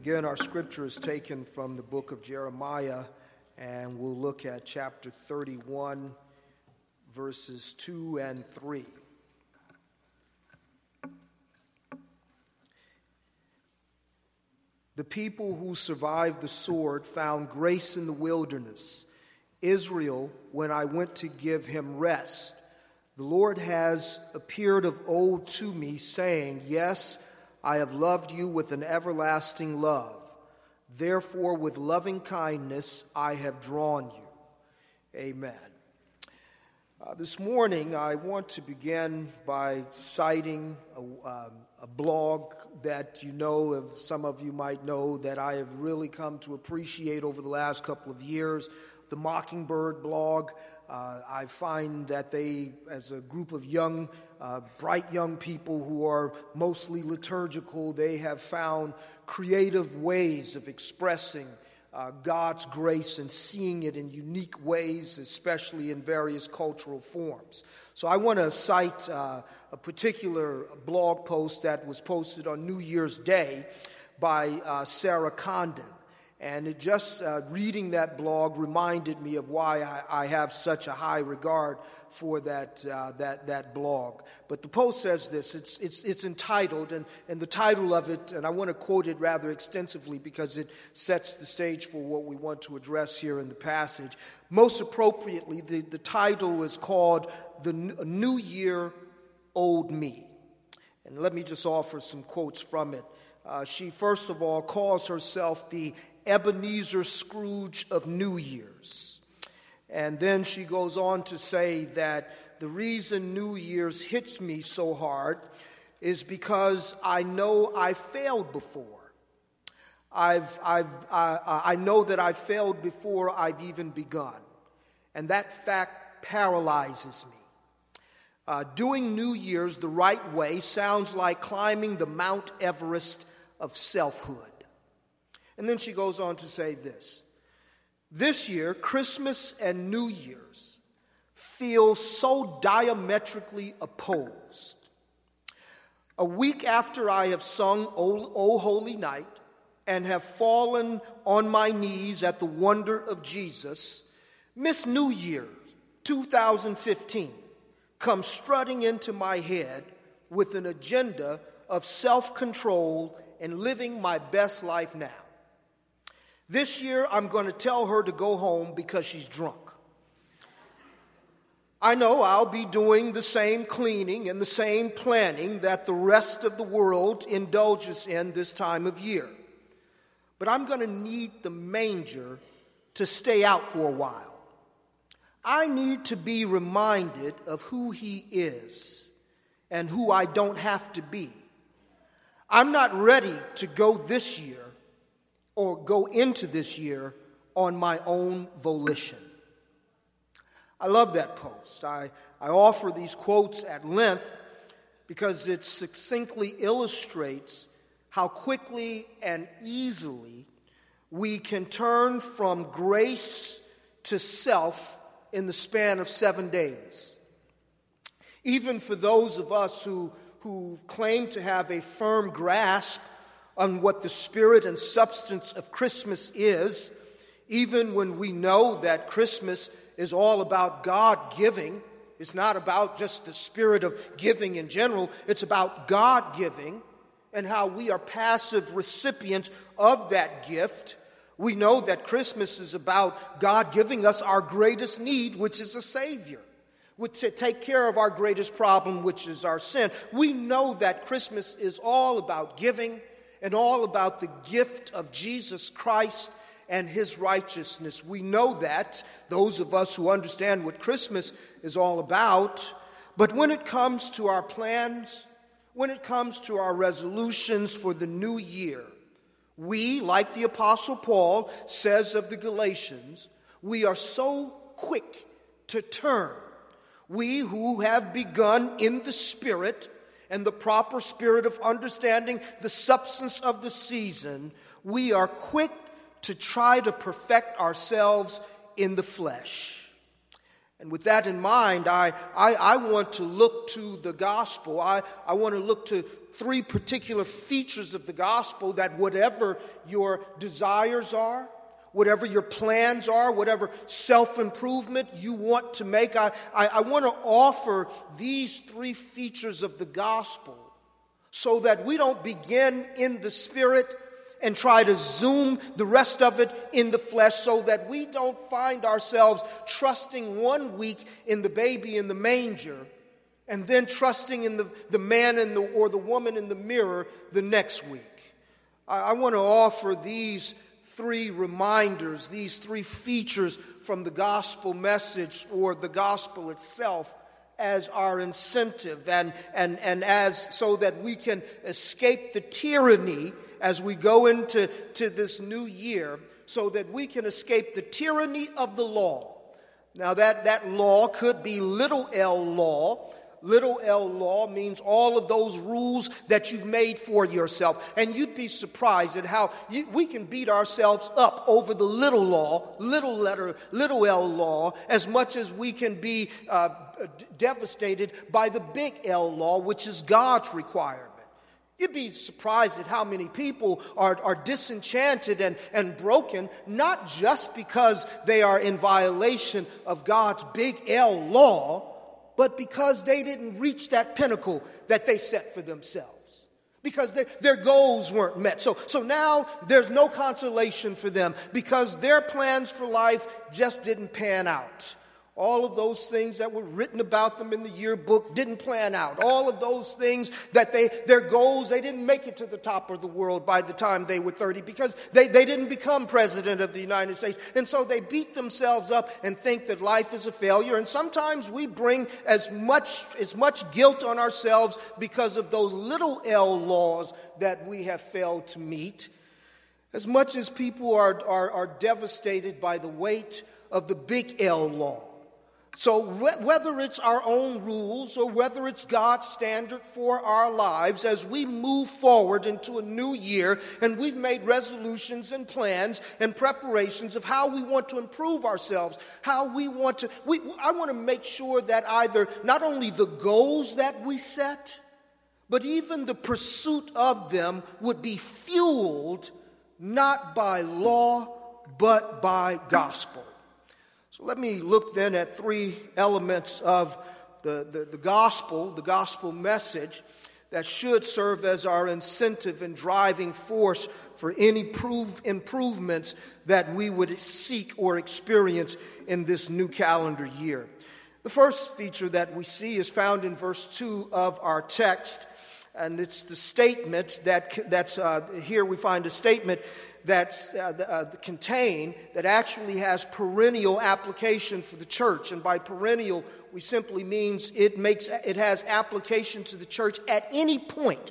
Again, our scripture is taken from the book of Jeremiah, and we'll look at chapter 31, verses 2 and 3. The people who survived the sword found grace in the wilderness. Israel, when I went to give him rest. The Lord has appeared of old to me, saying, Yes, I have loved you with an everlasting love. Therefore, with loving kindness, I have drawn you. Amen. This morning, I want to begin by citing a blog that some of you might know, that I have really come to appreciate over the last couple of years, the Mockingbird blog. I find that they, as a group of young, bright young people who are mostly liturgical, they have found creative ways of expressing God's grace and seeing it in unique ways, especially in various cultural forms. So I want to cite a particular blog post that was posted on New Year's Day by Sarah Condon. And it just reading that blog reminded me of why I have such a high regard for that blog. But the post says this. It's entitled, and the title of it, and I want to quote it rather extensively because it sets the stage for what we want to address here in the passage. Most appropriately, the title is called "The New Year, Old Me." And let me just offer some quotes from it. She, first of all, calls herself the Ebenezer Scrooge of New Year's. And then she goes on to say that the reason New Year's hits me so hard is because I know I failed before. I know that I failed before I've even begun. And that fact paralyzes me. Doing New Year's the right way sounds like climbing the Mount Everest of selfhood. And then she goes on to say this. This year, Christmas and New Year's feel so diametrically opposed. A week after I have sung O Holy Night and have fallen on my knees at the wonder of Jesus, Miss New Year 2015 comes strutting into my head with an agenda of self-control and living my best life now. This year, I'm going to tell her to go home because she's drunk. I know I'll be doing the same cleaning and the same planning that the rest of the world indulges in this time of year. But I'm going to need the manger to stay out for a while. I need to be reminded of who he is and who I don't have to be. I'm not ready to go this year or go into this year on my own volition. I love that post. I offer these quotes at length because it succinctly illustrates how quickly and easily we can turn from grace to self in the span of 7 days. Even for those of us who claim to have a firm grasp on what the spirit and substance of Christmas is, even when we know that Christmas is all about God giving. It's not about just the spirit of giving in general. It's about God giving and how we are passive recipients of that gift. We know that Christmas is about God giving us our greatest need, which is a Savior, which to take care of our greatest problem, which is our sin. We know that Christmas is all about giving and all about the gift of Jesus Christ and his righteousness. We know that, those of us who understand what Christmas is all about. But when it comes to our plans, when it comes to our resolutions for the new year, we, like the Apostle Paul says of the Galatians, we are so quick to turn. We who have begun in the Spirit and the proper spirit of understanding the substance of the season, we are quick to try to perfect ourselves in the flesh. And with that in mind, I want to look to the gospel. I want to look to three particular features of the gospel that whatever your desires are, whatever your plans are, whatever self-improvement you want to make, I want to offer these three features of the gospel so that we don't begin in the spirit and try to zoom the rest of it in the flesh, so that we don't find ourselves trusting 1 week in the baby in the manger and then trusting in the man or the woman in the mirror the next week. I want to offer these three reminders, these three features from the gospel message or the gospel itself as our incentive and as so that we can escape the tyranny as we go into this new year, so that we can escape the tyranny of the law. Now that law could be little L law. Little L law means all of those rules that you've made for yourself. And you'd be surprised at how we can beat ourselves up over the little law, little L law, as much as we can be devastated by the big L law, which is God's requirement. You'd be surprised at how many people are disenchanted and broken, not just because they are in violation of God's big L law, but because they didn't reach that pinnacle that they set for themselves. Because their goals weren't met. So now there's no consolation for them because their plans for life just didn't pan out. All of those things that were written about them in the yearbook didn't plan out. All of those things that their goals, they didn't make it to the top of the world by the time they were 30 because they didn't become president of the United States. And so they beat themselves up and think that life is a failure. And sometimes we bring as much guilt on ourselves because of those little L laws that we have failed to meet, as much as people are devastated by the weight of the big L law. So whether it's our own rules or whether it's God's standard for our lives, as we move forward into a new year and we've made resolutions and plans and preparations of how we want to improve ourselves, I want to make sure that either not only the goals that we set, but even the pursuit of them would be fueled not by law, but by gospel. So let me look then at three elements of the gospel message that should serve as our incentive and driving force for any improvements that we would seek or experience in this new calendar year. The first feature that we see is found in verse 2 of our text, and it's the statement that's here we find a statement that's contained that actually has perennial application for the church. And by perennial, we simply means it has application to the church at any point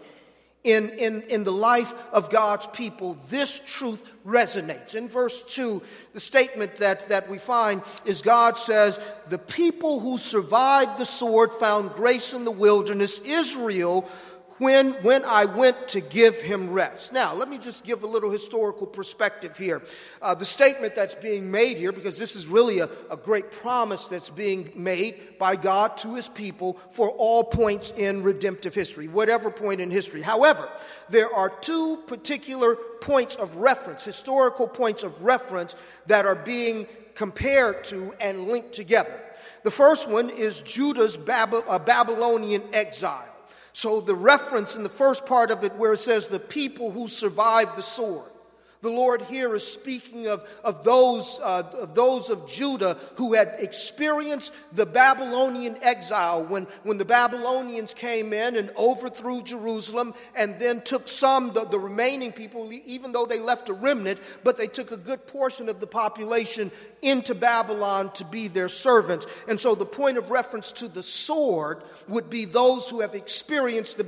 in the life of God's people. This truth resonates. In verse 2, the statement that we find is God says, "The people who survived the sword found grace in the wilderness, Israel, when I went to give him rest." Now, let me just give a little historical perspective here. The statement that's being made here, because this is really a great promise that's being made by God to his people for all points in redemptive history, whatever point in history. However, there are two particular points of reference, historical points of reference, that are being compared to and linked together. The first one is Judah's Babylonian exile. So the reference in the first part of it where it says the people who survived the sword. The Lord here is speaking of those of Judah who had experienced the Babylonian exile when the Babylonians came in and overthrew Jerusalem and then took the remaining people, even though they left a remnant, but they took a good portion of the population into Babylon to be their servants. And so the point of reference to the sword would be those who have experienced the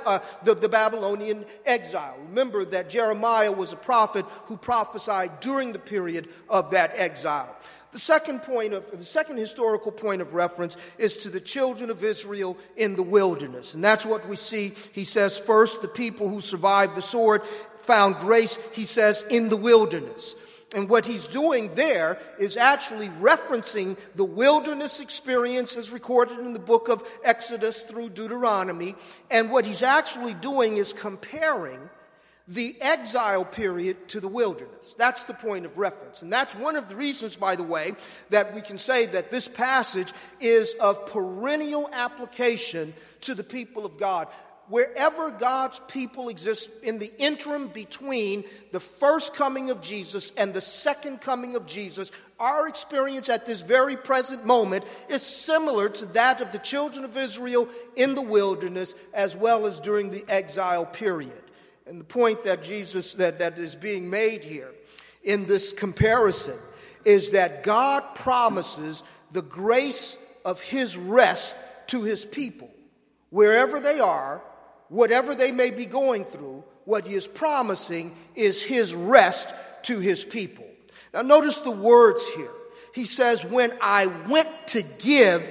Babylonian exile. Remember that Jeremiah was a prophet who prophesied during the period of that exile. The second historical point of reference is to the children of Israel in the wilderness. And that's what we see. He says, first, the people who survived the sword found grace, he says, in the wilderness. And what he's doing there is actually referencing the wilderness experience as recorded in the book of Exodus through Deuteronomy. And what he's actually doing is comparing the exile period to the wilderness. That's the point of reference. And that's one of the reasons, by the way, that we can say that this passage is of perennial application to the people of God. Wherever God's people exist in the interim between the first coming of Jesus and the second coming of Jesus, our experience at this very present moment is similar to that of the children of Israel in the wilderness as well as during the exile period. And the point that that is being made here in this comparison is that God promises the grace of his rest to his people. Wherever they are, whatever they may be going through, what he is promising is his rest to his people. Now notice the words here. He says, when I went to give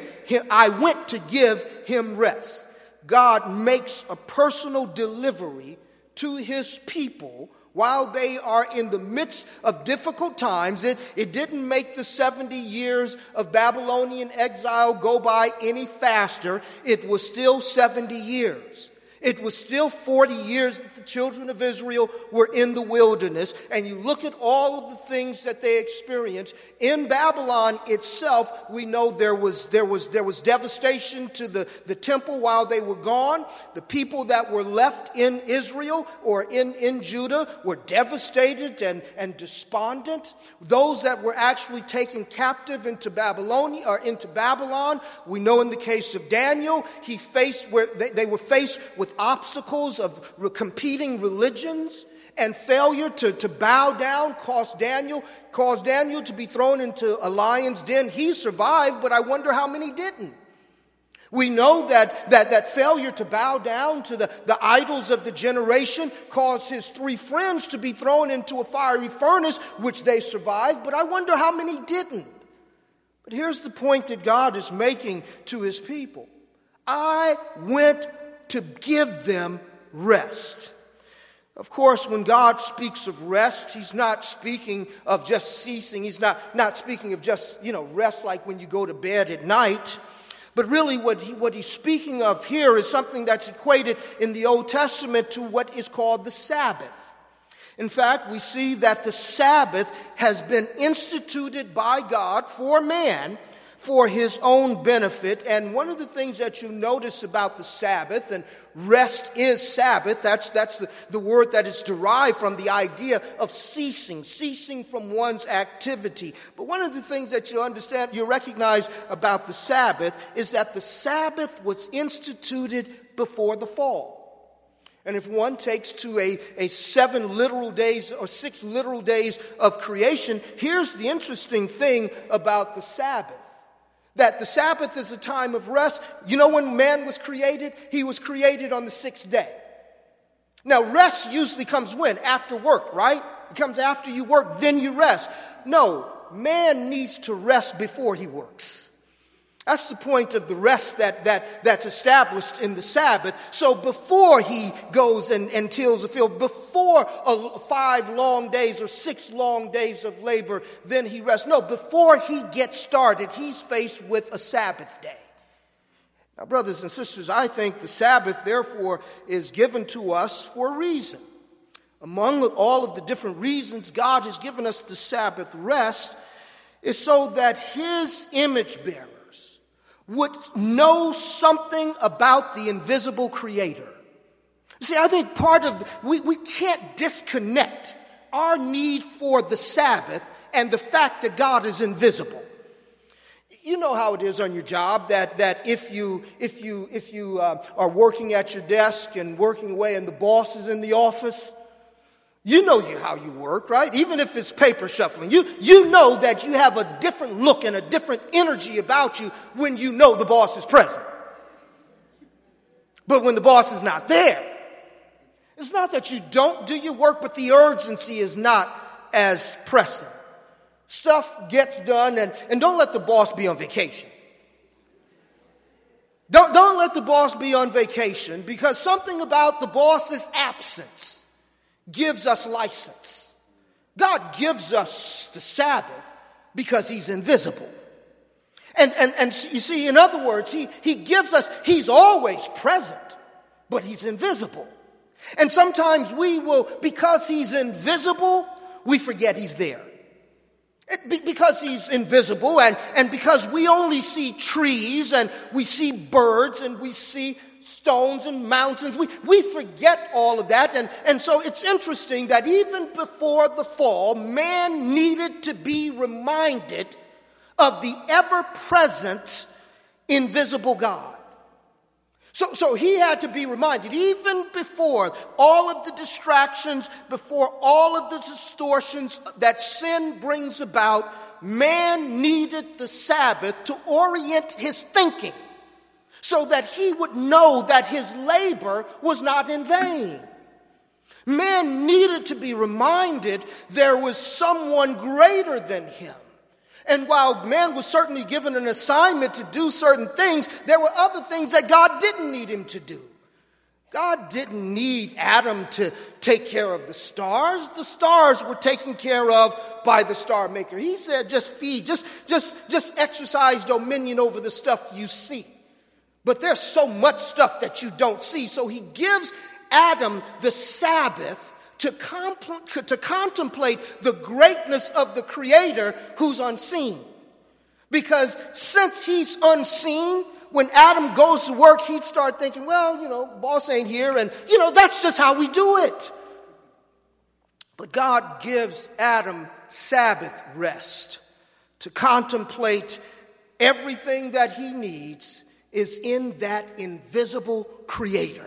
him rest. God makes a personal delivery to his people while they are in the midst of difficult times. It didn't make the 70 years of Babylonian exile go by any faster. It was still 70 years. It was still 40 years that the children of Israel were in the wilderness. And you look at all of the things that they experienced. In Babylon itself, we know there was devastation to the temple while they were gone. The people that were left in Israel or in Judah were devastated and despondent. Those that were actually taken captive into Babylonia or into Babylon, we know in the case of Daniel, they were faced with obstacles of competing religions, and failure to bow down caused Daniel to be thrown into a lion's den. He survived, but I wonder how many didn't. We know that failure to bow down to the idols of the generation caused his 3 friends to be thrown into a fiery furnace, which they survived, but I wonder how many didn't. But here's the point that God is making to his people. I went to give them rest. Of course, when God speaks of rest, he's not speaking of just ceasing. He's not speaking of just, rest like when you go to bed at night. But really what he's speaking of here is something that's equated in the Old Testament to what is called the Sabbath. In fact, we see that the Sabbath has been instituted by God for man for his own benefit. And one of the things that you notice about the Sabbath, and rest is Sabbath, that's the word that is derived from the idea of ceasing from one's activity. But one of the things that you recognize about the Sabbath is that the Sabbath was instituted before the fall. And if one takes to a 7 literal days or 6 literal days of creation, here's the interesting thing about the Sabbath. That the Sabbath is a time of rest. You know when man was created? He was created on the 6th day. Now rest usually comes when? After work, right? It comes after you work, then you rest. No, man needs to rest before he works. That's the point of the rest that's established in the Sabbath. So before he goes and tills the field, before 5 long days or 6 long days of labor, then he rests. No, before he gets started, he's faced with a Sabbath day. Now, brothers and sisters, I think the Sabbath, therefore, is given to us for a reason. Among all of the different reasons God has given us the Sabbath rest is so that his image bearers would know something about the invisible Creator. See, I think part of we can't disconnect our need for the Sabbath and the fact that God is invisible. You know how it is on your job that if you are working at your desk and working away and the boss is in the office, you know how you work, right? Even if it's paper shuffling. You know that you have a different look and a different energy about you when you know the boss is present. But when the boss is not there, it's not that you don't do your work, but the urgency is not as pressing. Stuff gets done, and don't let the boss be on vacation. Don't let the boss be on vacation, because something about the boss's absence gives us license. God gives us the Sabbath because he's invisible. And you see, in other words, he gives us, he's always present, but he's invisible. And sometimes we will, because he's invisible, we forget he's there. Because he's invisible and because we only see trees and we see birds and we see stones and mountains, we forget all of that. And so it's interesting that even before the fall, man needed to be reminded of the ever-present, invisible God. So he had to be reminded, even before all of the distractions, before all of the distortions that sin brings about, man needed the Sabbath to orient his thinking so that he would know that his labor was not in vain. Man needed to be reminded there was someone greater than him. And while man was certainly given an assignment to do certain things, there were other things that God didn't need him to do. God didn't need Adam to take care of the stars. The stars were taken care of by the star maker. He said, just feed, just exercise dominion over the stuff you see. But there's so much stuff that you don't see. So he gives Adam the Sabbath to contemplate the greatness of the Creator who's unseen. Because since he's unseen, when Adam goes to work, he'd start thinking, well, boss ain't here, and, that's just how we do it. But God gives Adam Sabbath rest to contemplate everything that he needs is in that invisible Creator,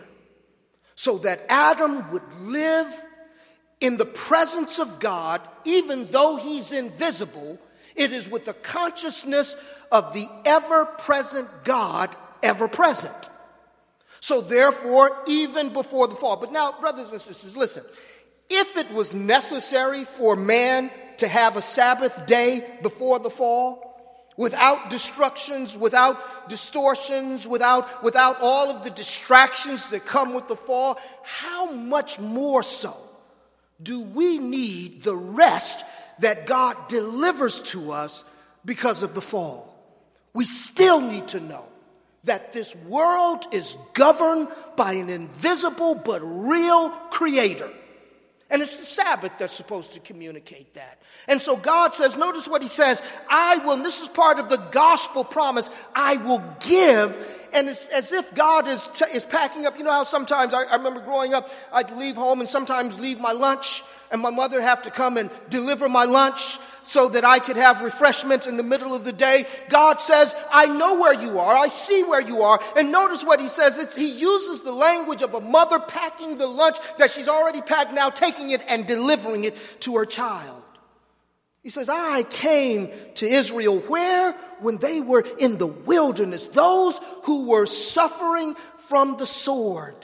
so that Adam would live in the presence of God. Even though he's invisible, it is with the consciousness of the ever-present God, ever-present. So therefore, even before the fall. But now, brothers and sisters, listen. If it was necessary for man to have a Sabbath day before the fall, without destructions, without distortions, without all of the distractions that come with the fall, how much more so do we need the rest that God delivers to us because of the fall? We still need to know that this world is governed by an invisible but real Creator. And it's the Sabbath that's supposed to communicate that. And so God says, notice what he says, I will, and this is part of the gospel promise, I will give. And it's as if God is packing up. You know how sometimes, I remember growing up, I'd leave home and sometimes leave my lunch, and my mother would have to come and deliver my lunch so that I could have refreshment in the middle of the day. God says, I know where you are. I see where you are. And notice what he says. He uses the language of a mother packing the lunch that she's already packed, now taking it and delivering it to her child. He says, I came to Israel where? When they were in the wilderness, those who were suffering from the sword.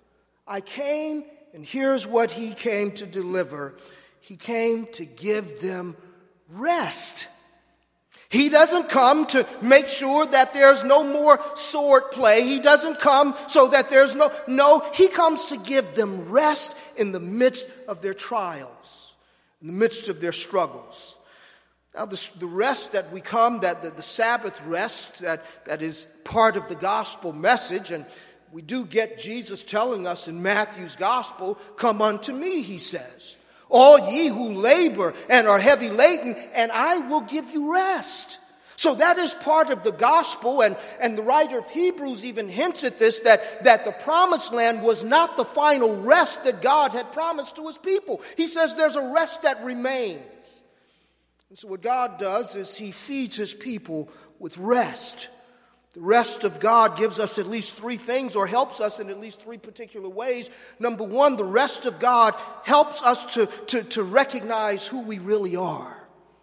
I came, and here's what he came to deliver. He came to give them rest. He doesn't come to make sure that there's no more sword play. He doesn't come so that there's no, he comes to give them rest in the midst of their trials, in the midst of their struggles. Now, the rest that we come, that the Sabbath rest, that is part of the gospel message, and we do get Jesus telling us in Matthew's gospel, come unto me, he says, all ye who labor and are heavy laden, and I will give you rest. So that is part of the gospel, and the writer of Hebrews even hints at this, that the promised land was not the final rest that God had promised to his people. He says there's a rest that remains. And so what God does is he feeds his people with rest. The rest of God gives us at least three things, or helps us in at least three particular ways. Number one, the rest of God helps us to recognize who we really are.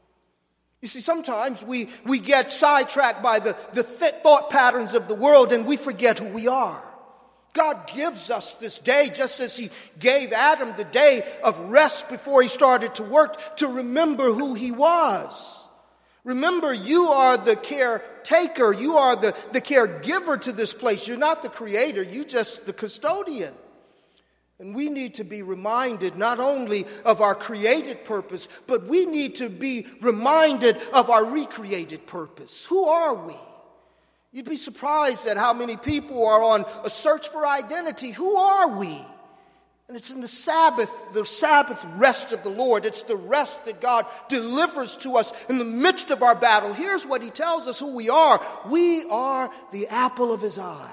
You see, sometimes we get sidetracked by the thought patterns of the world, and we forget who we are. God gives us this day, just as he gave Adam the day of rest before he started to work, to remember who he was. Remember, you are the caretaker. You are the caregiver to this place. You're not the creator. You're just the custodian. And we need to be reminded not only of our created purpose, but we need to be reminded of our recreated purpose. Who are we? You'd be surprised at how many people are on a search for identity. Who are we? And it's in the Sabbath rest of the Lord. It's the rest that God delivers to us in the midst of our battle. Here's what he tells us who we are. We are the apple of his eye.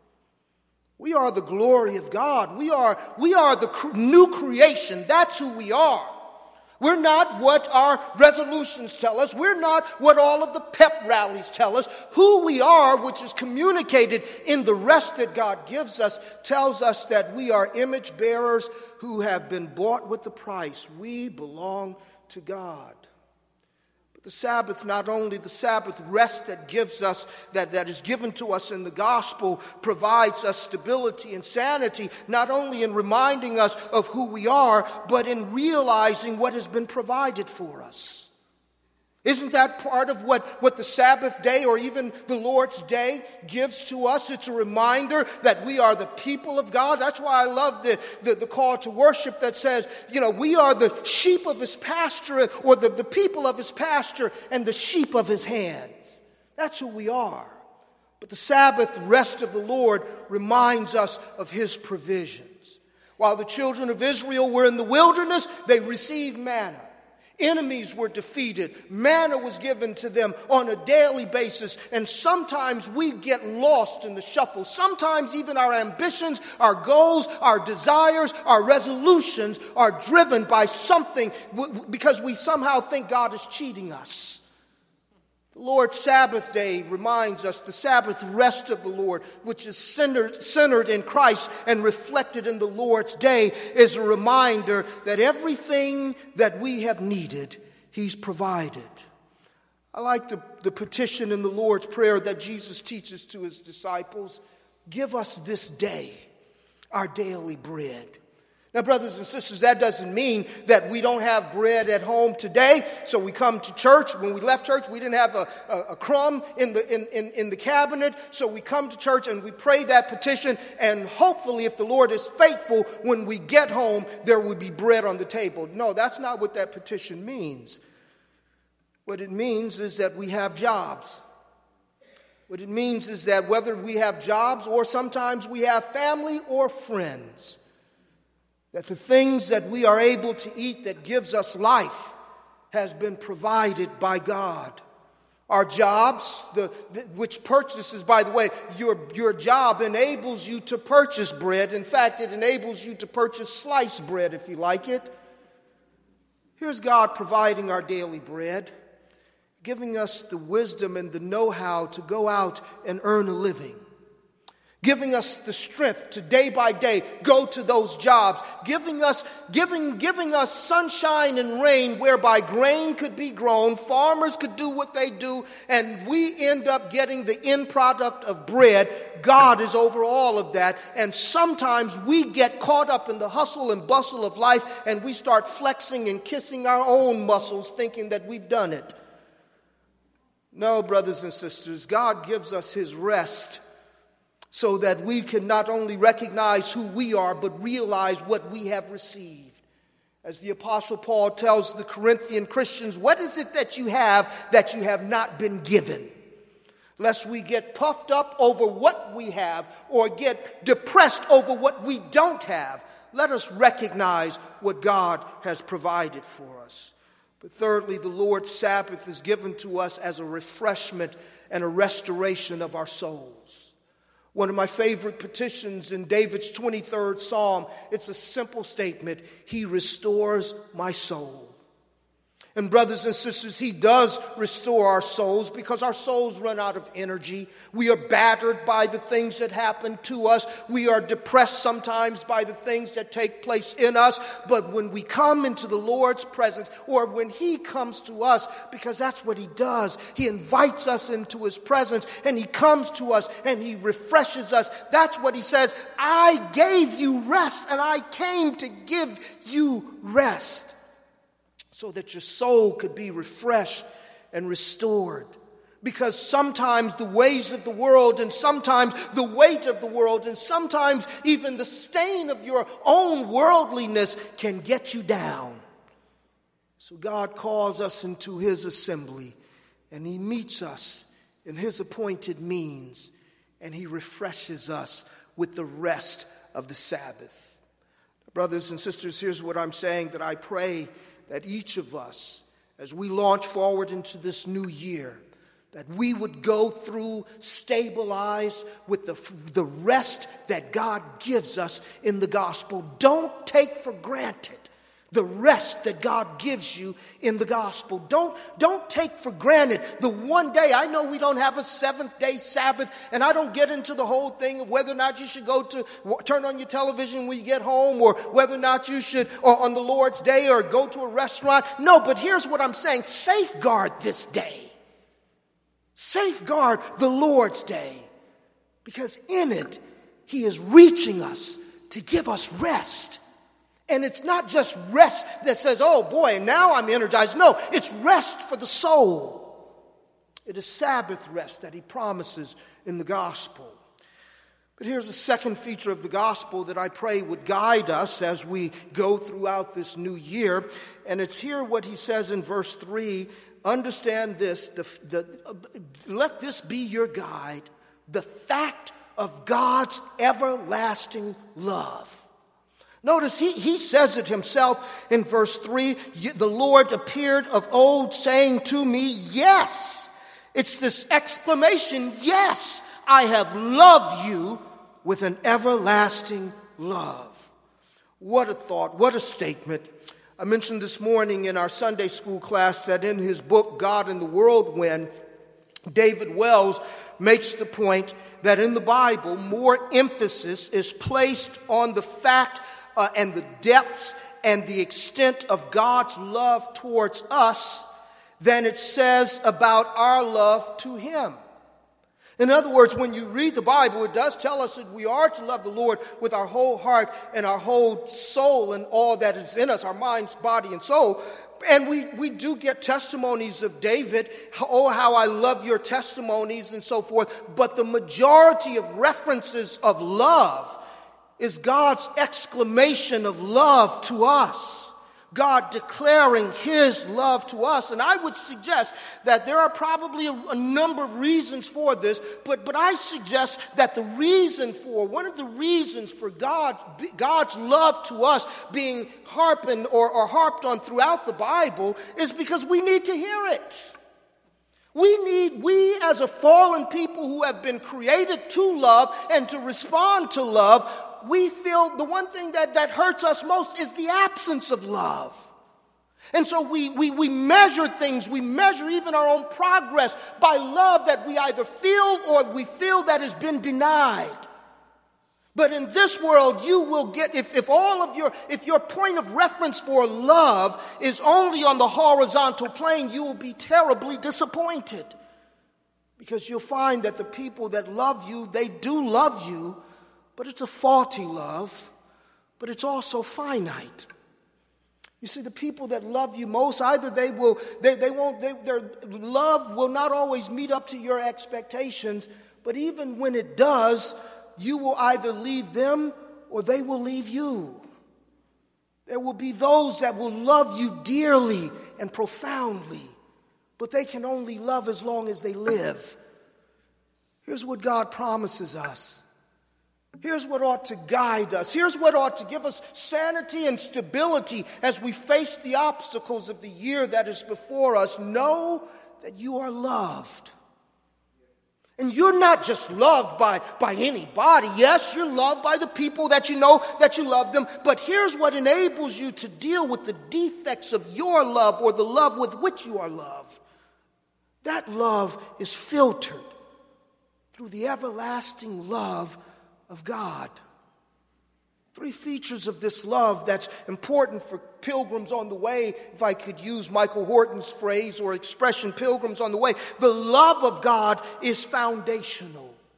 We are the glory of God. We are the new creation. That's who we are. We're not what our resolutions tell us. We're not what all of the pep rallies tell us. Who we are, which is communicated in the rest that God gives us, tells us that we are image bearers who have been bought with the price. We belong to God. The Sabbath, not only the Sabbath rest that gives us, that is given to us in the gospel, provides us stability and sanity, not only in reminding us of who we are, but in realizing what has been provided for us. Isn't that part of what the Sabbath day or even the Lord's Day gives to us? It's a reminder that we are the people of God. That's why I love the call to worship that says, we are the sheep of his pasture, or the people of his pasture and the sheep of his hands. That's who we are. But the Sabbath rest of the Lord reminds us of his provisions. While the children of Israel were in the wilderness, they received manna. Enemies were defeated. Manna was given to them on a daily basis. And sometimes we get lost in the shuffle. Sometimes even our ambitions, our goals, our desires, our resolutions are driven by something because we somehow think God is cheating us. The Lord's Sabbath day reminds us, the Sabbath rest of the Lord, which is centered in Christ and reflected in the Lord's day, is a reminder that everything that we have needed, he's provided. I like the petition in the Lord's Prayer that Jesus teaches to his disciples. Give us this day our daily bread. Now, brothers and sisters, that doesn't mean that we don't have bread at home today. So we come to church. When we left church, we didn't have a crumb in the cabinet. So we come to church and we pray that petition. And hopefully, if the Lord is faithful, when we get home, there will be bread on the table. No, that's not what that petition means. What it means is that we have jobs. What it means is that whether we have jobs or sometimes we have family or friends, that the things that we are able to eat that gives us life has been provided by God. Our jobs, which purchases, by the way, your job enables you to purchase bread. In fact, it enables you to purchase sliced bread if you like it. Here's God providing our daily bread, giving us the wisdom and the know-how to go out and earn a living. Giving us the strength to day by day go to those jobs, giving us sunshine and rain whereby grain could be grown, farmers could do what they do, and we end up getting the end product of bread. God is over all of that, and sometimes we get caught up in the hustle and bustle of life, and we start flexing and kissing our own muscles, thinking that we've done it. No, brothers and sisters, God gives us his rest so that we can not only recognize who we are, but realize what we have received. As the Apostle Paul tells the Corinthian Christians, what is it that you have not been given? Lest we get puffed up over what we have or get depressed over what we don't have. Let us recognize what God has provided for us. But thirdly, the Lord's Sabbath is given to us as a refreshment and a restoration of our souls. One of my favorite petitions in David's 23rd Psalm, it's a simple statement: he restores my soul. And brothers and sisters, he does restore our souls because our souls run out of energy. We are battered by the things that happen to us. We are depressed sometimes by the things that take place in us. But when we come into the Lord's presence, or when he comes to us, because that's what he does, he invites us into his presence and he comes to us and he refreshes us. That's what he says: I gave you rest and I came to give you rest, so that your soul could be refreshed and restored. Because sometimes the ways of the world, and sometimes the weight of the world, and sometimes even the stain of your own worldliness can get you down. So God calls us into his assembly, and he meets us in his appointed means, and he refreshes us with the rest of the Sabbath. Brothers and sisters, here's what I'm saying, that I pray that each of us, as we launch forward into this new year, that we would go through stabilized with the rest that God gives us in the gospel. Don't take for granted the rest that God gives you in the gospel. Don't take for granted the one day. I know we don't have a seventh-day Sabbath, and I don't get into the whole thing of whether or not you should turn on your television when you get home, or whether or not you should, or on the Lord's Day, or go to a restaurant. No, but here's what I'm saying. Safeguard this day. Safeguard the Lord's Day, because in it, he is reaching us to give us rest. And it's not just rest that says, oh boy, now I'm energized. No, it's rest for the soul. It is Sabbath rest that he promises in the gospel. But here's a second feature of the gospel that I pray would guide us as we go throughout this new year. And it's here what he says in verse 3. Understand this, let this be your guide, the fact of God's everlasting love. Notice he says it himself in verse 3. The Lord appeared of old saying to me, yes. It's this exclamation, yes, I have loved you with an everlasting love. What a thought, what a statement. I mentioned this morning in our Sunday school class that in his book, God in the Whirlwind, David Wells makes the point that in the Bible, more emphasis is placed on the fact and the depths and the extent of God's love towards us than it says about our love to him. In other words, when you read the Bible, it does tell us that we are to love the Lord with our whole heart and our whole soul and all that is in us, our minds, body, and soul. And we do get testimonies of David, oh, how I love your testimonies and so forth. But the majority of references of love is God's exclamation of love to us. God declaring his love to us. And I would suggest that there are probably a number of reasons for this, but I suggest that one of the reasons for God's love to us being harped on throughout the Bible is because we need to hear it. We as a fallen people who have been created to love and to respond to love, we feel the one thing that hurts us most is the absence of love. And so we measure things, we measure even our own progress by love that we either feel or we feel that has been denied. But in this world, you will get, if your point of reference for love is only on the horizontal plane, you will be terribly disappointed. Because you'll find that the people that love you, they do love you, but it's a faulty love, but it's also finite. You see, the people that love you most, either their love will not always meet up to your expectations, but even when it does, you will either leave them or they will leave you. There will be those that will love you dearly and profoundly, but they can only love as long as they live. Here's what God promises us. Here's what ought to guide us. Here's what ought to give us sanity and stability as we face the obstacles of the year that is before us. Know that you are loved. And you're not just loved by anybody. Yes, you're loved by the people that you know that you love them. But here's what enables you to deal with the defects of your love or the love with which you are loved. That love is filtered through the everlasting love of God. 3 features of this love that's important for pilgrims on the way, if I could use Michael Horton's phrase or expression, pilgrims on the way. The love of God is foundational.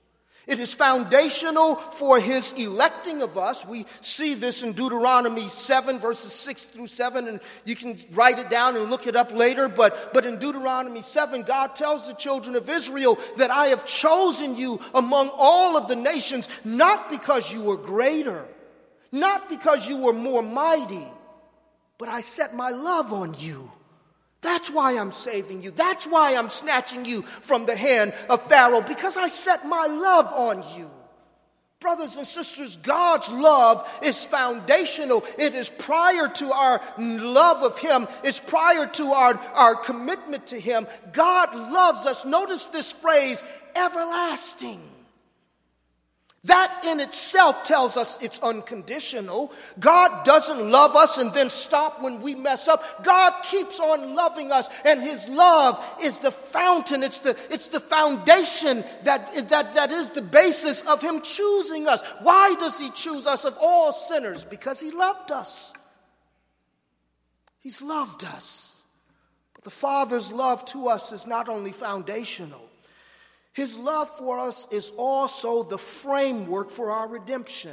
It is foundational for his electing of us. We see this in Deuteronomy 7, verses 6 through 7, and you can write it down and look it up later. But in Deuteronomy 7, God tells the children of Israel that I have chosen you among all of the nations, not because you were greater, not because you were more mighty, but I set my love on you. That's why I'm saving you. That's why I'm snatching you from the hand of Pharaoh, because I set my love on you. Brothers and sisters, God's love is foundational. It is prior to our love of him. It's prior to our commitment to him. God loves us. Notice this phrase, everlasting. That in itself tells us it's unconditional. God doesn't love us and then stop when we mess up. God keeps on loving us, and his love is the fountain. It's the foundation that is the basis of him choosing us. Why does he choose us of all sinners? Because he loved us. He's loved us. But the Father's love to us is not only foundational. His love for us is also the framework for our redemption.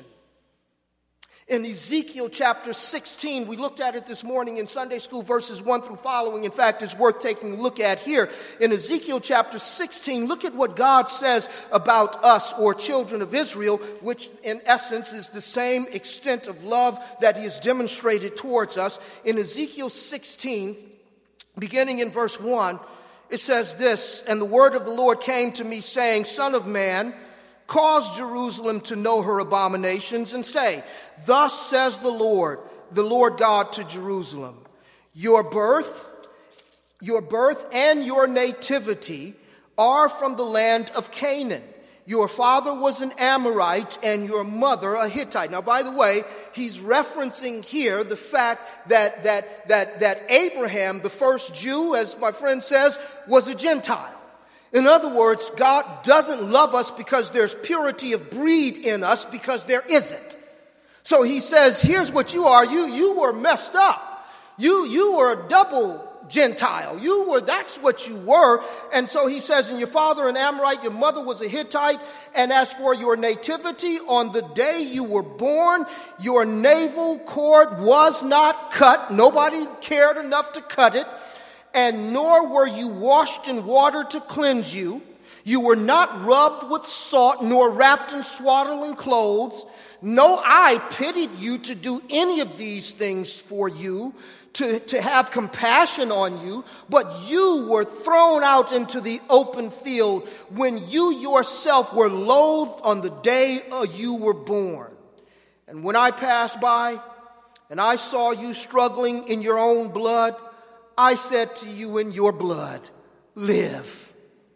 In Ezekiel chapter 16, we looked at it this morning in Sunday school, verses 1 through following. In fact, it's worth taking a look at here. In Ezekiel chapter 16, look at what God says about us, or children of Israel, which in essence is the same extent of love that he has demonstrated towards us. In Ezekiel 16, beginning in verse 1, it says this, and the word of the Lord came to me, saying, Son of man, cause Jerusalem to know her abominations, and say, Thus says the Lord God to Jerusalem, your birth and your nativity are from the land of Canaan. Your father was an Amorite and your mother a Hittite. Now, by the way, he's referencing here the fact that Abraham, the first Jew, as my friend says, was a Gentile. In other words, God doesn't love us because there's purity of breed in us, because there isn't. So he says, here's what you are. You were messed up. You were a double Gentile. That's what you were. And so he says, and your father an Amorite, your mother was a Hittite. And as for your nativity, on the day you were born, your navel cord was not cut. Nobody cared enough to cut it. And nor were you washed in water to cleanse you. You were not rubbed with salt, nor wrapped in swaddling clothes. No eye pitied you to do any of these things for you, to have compassion on you, but you were thrown out into the open field when you yourself were loathed on the day you were born. And when I passed by and I saw you struggling in your own blood, I said to you, in your blood, live.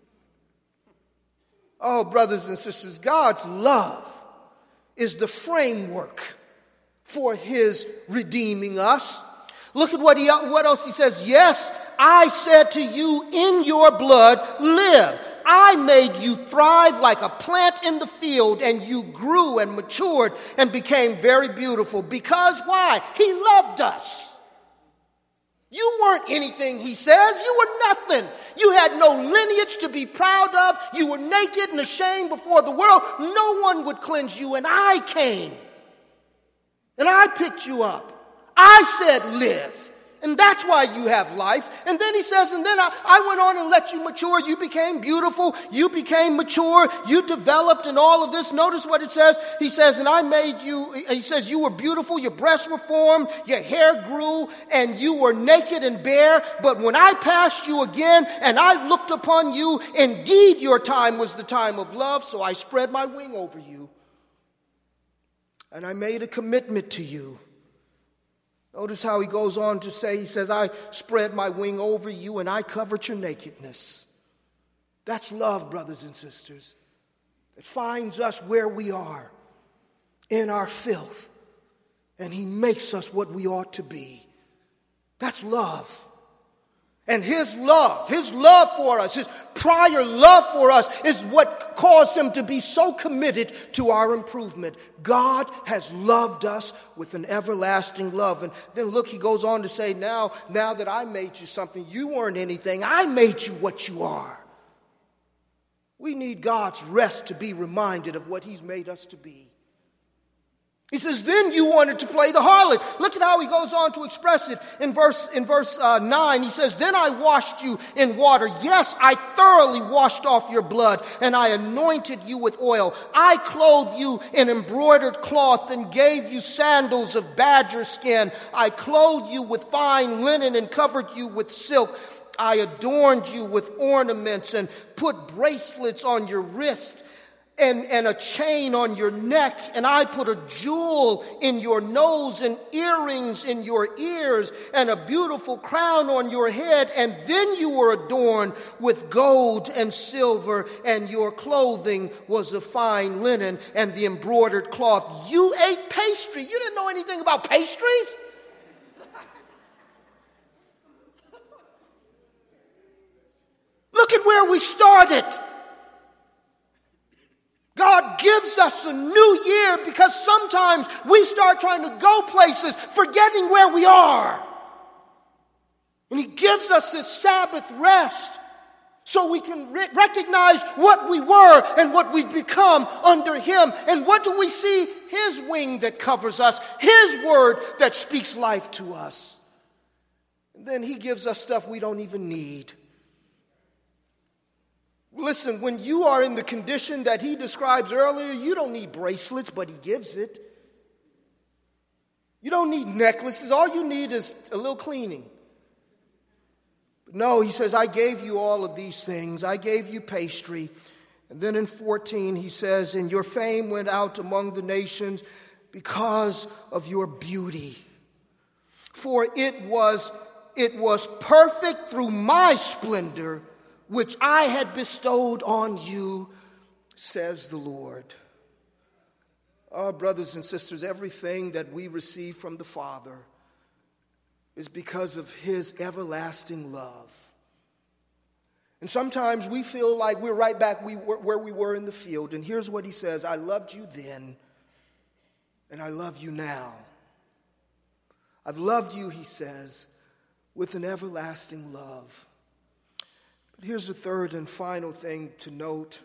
Oh, brothers and sisters, God's love is the framework for his redeeming us. Look at what else he says. Yes, I said to you, in your blood, live. I made you thrive like a plant in the field, and you grew and matured and became very beautiful. Because why? He loved us. You weren't anything, he says. You were nothing. You had no lineage to be proud of. You were naked and ashamed before the world. No one would cleanse you, and I came. And I picked you up. I said live. And that's why you have life. And then he says, and then I went on and let you mature. You became beautiful. You became mature. You developed in all of this. Notice what it says. He says, and I made you, he says, you were beautiful. Your breasts were formed. Your hair grew. And you were naked and bare. But when I passed you again and I looked upon you, indeed your time was the time of love. So I spread my wing over you. And I made a commitment to you. Notice how he goes on to say, he says, I spread my wing over you and I covered your nakedness. That's love, brothers and sisters. It finds us where we are, in our filth, and he makes us what we ought to be. That's love. And his love for us, his prior love for us is what caused him to be so committed to our improvement. God has loved us with an everlasting love. And then look, he goes on to say, now that I made you something, you weren't anything. I made you what you are. We need God's rest to be reminded of what he's made us to be. He says, then you wanted to play the harlot. Look at how he goes on to express it. In verse 9, he says, then I washed you in water. Yes, I thoroughly washed off your blood, and I anointed you with oil. I clothed you in embroidered cloth and gave you sandals of badger skin. I clothed you with fine linen and covered you with silk. I adorned you with ornaments and put bracelets on your wrist and a chain on your neck, and I put a jewel in your nose and earrings in your ears and a beautiful crown on your head, and then you were adorned with gold and silver, and your clothing was of fine linen and the embroidered cloth. You ate pastry. You didn't know anything about pastries? Look at where we started. God gives us a new year because sometimes we start trying to go places, forgetting where we are. And he gives us this Sabbath rest so we can recognize what we were and what we've become under him. And what do we see? His wing that covers us, his word that speaks life to us. And then he gives us stuff we don't even need. Listen, when you are in the condition that he describes earlier, you don't need bracelets, but he gives it. You don't need necklaces. All you need is a little cleaning. But no, he says, I gave you all of these things. I gave you pastry. And then in 14, he says, and your fame went out among the nations because of your beauty. For it was perfect through my splendor, which I had bestowed on you, says the Lord. Oh, brothers and sisters, everything that we receive from the Father is because of his everlasting love. And sometimes we feel like we're right back where we were in the field. And here's what he says, I loved you then, and I love you now. I've loved you, he says, with an everlasting love. But here's the third and final thing to note.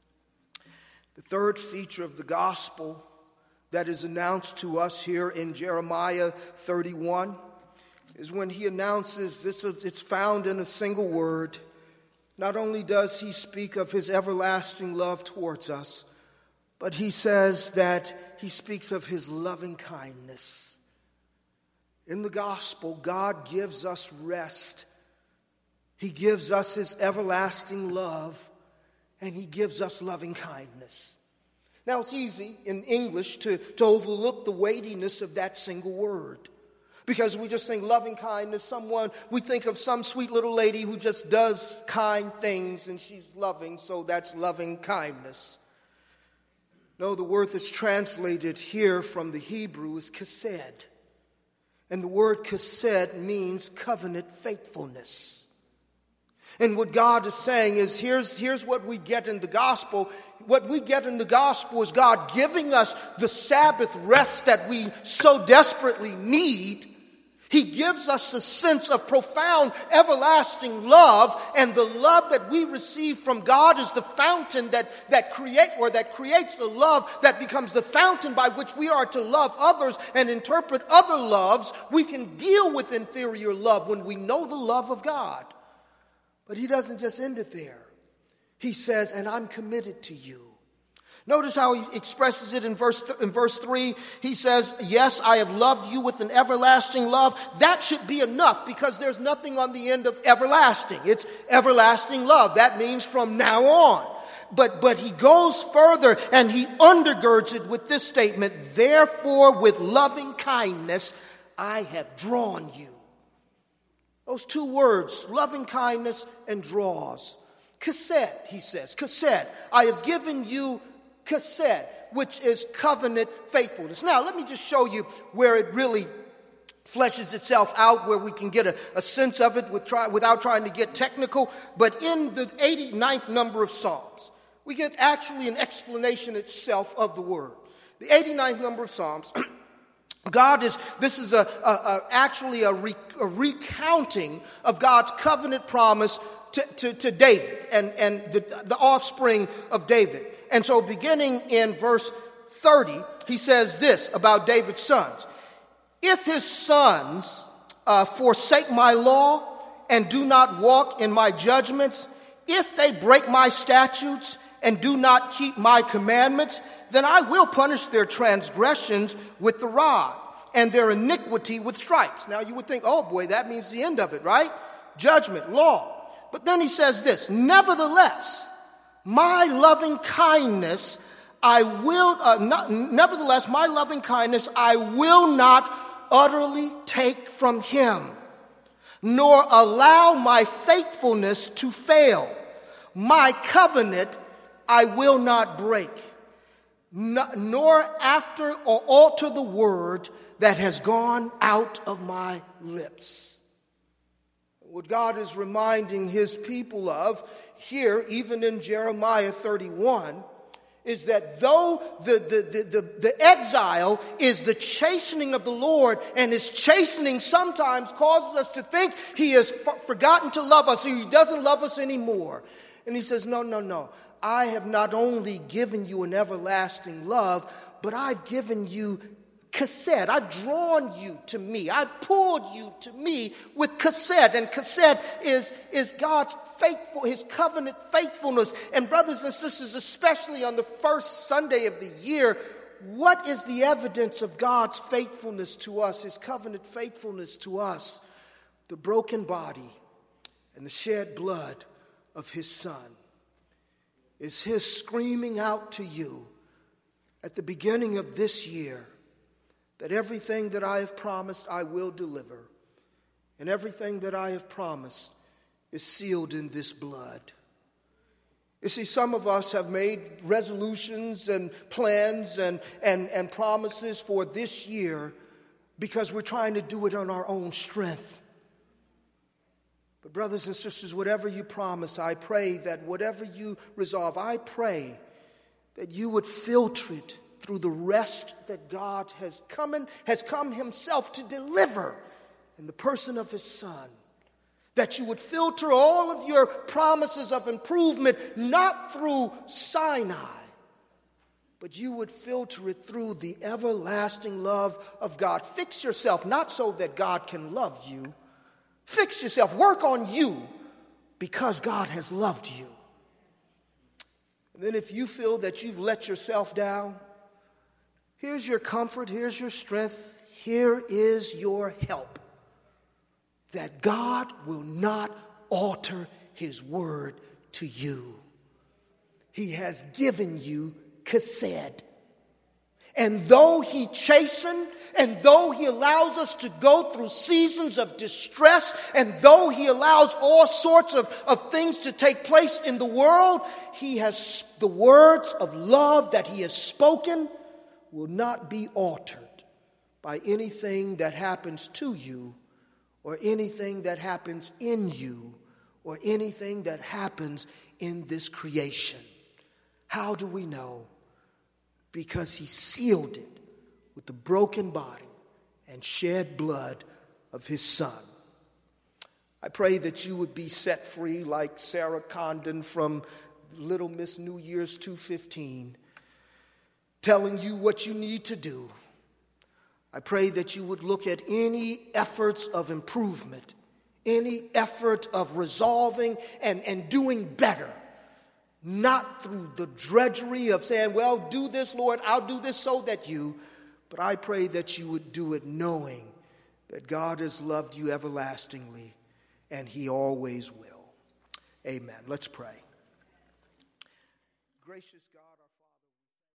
The third feature of the gospel that is announced to us here in Jeremiah 31 is when he announces this. It's found in a single word. Not only does he speak of his everlasting love towards us, but he says that he speaks of his loving kindness. In the gospel, God gives us rest. He gives us his everlasting love, and he gives us loving kindness. Now, it's easy in English to overlook the weightiness of that single word. Because we just think loving kindness, we think of some sweet little lady who just does kind things and she's loving, so that's loving kindness. No, the word that's translated here from the Hebrew is chesed. And the word chesed means covenant faithfulness. And what God is saying is, here's what we get in the gospel. What we get in the gospel is God giving us the Sabbath rest that we so desperately need. He gives us a sense of profound, everlasting love, and the love that we receive from God is the fountain that creates the love that becomes the fountain by which we are to love others and interpret other loves. We can deal with inferior love when we know the love of God. But he doesn't just end it there. He says, and I'm committed to you. Notice how he expresses it in verse 3. He says, yes, I have loved you with an everlasting love. That should be enough because there's nothing on the end of everlasting. It's everlasting love. That means from now on. But he goes further and he undergirds it with this statement, therefore with loving kindness I have drawn you. Those two words, loving kindness and draws. Chesed, he says, chesed. I have given you chesed, which is covenant faithfulness. Now, let me just show you where it really fleshes itself out, where we can get a sense of it without trying to get technical. But in the 89th number of Psalms, we get actually an explanation itself of the word. The 89th number of Psalms, this is actually a recounting of God's covenant promise to David and the offspring of David. And so beginning in verse 30, he says this about David's sons. If his sons forsake my law and do not walk in my judgments, if they break my statutes and do not keep my commandments, then I will punish their transgressions with the rod and their iniquity with stripes. Now you would think, oh boy, that means the end of it, right? Judgment, law. But then he says this, nevertheless, my loving kindness I will not utterly take from him, nor allow my faithfulness to fail. My covenant I will not break, nor after or alter the word that has gone out of my lips. What God is reminding his people of here, even in Jeremiah 31, is that though the exile is the chastening of the Lord, and his chastening sometimes causes us to think he has forgotten to love us, he doesn't love us anymore. And he says, no. I have not only given you an everlasting love, but I've given you chesed. I've drawn you to me. I've pulled you to me with chesed. And chesed is God's faithful, his covenant faithfulness. And brothers and sisters, especially on the first Sunday of the year, what is the evidence of God's faithfulness to us, his covenant faithfulness to us? The broken body and the shed blood of his son. Is his screaming out to you at the beginning of this year that everything that I have promised I will deliver, and everything that I have promised is sealed in this blood. You see, some of us have made resolutions and plans and promises for this year because we're trying to do it on our own strength. But brothers and sisters, whatever you promise, I pray that whatever you resolve, I pray that you would filter it through the rest that God has come himself to deliver in the person of his son. That you would filter all of your promises of improvement not through Sinai, but you would filter it through the everlasting love of God. Fix yourself, not so that God can love you. Fix yourself. Work on you because God has loved you. And then if you feel that you've let yourself down, here's your comfort, here's your strength, here is your help. That God will not alter his word to you. He has given you chesed. And though he chastens, and though he allows us to go through seasons of distress, and though he allows all sorts of things to take place in the world, he has the words of love that he has spoken will not be altered by anything that happens to you, or anything that happens in you, or anything that happens in this creation. How do we know? Because he sealed it with the broken body and shed blood of his son. I pray that you would be set free like Sarah Condon from Little Miss New Year's 215, telling you what you need to do. I pray that you would look at any efforts of improvement, any effort of resolving and doing better, not through the drudgery of saying, well, do this, Lord, I'll do this so that you, but I pray that you would do it knowing that God has loved you everlastingly, and he always will. Amen. Let's pray. Gracious God.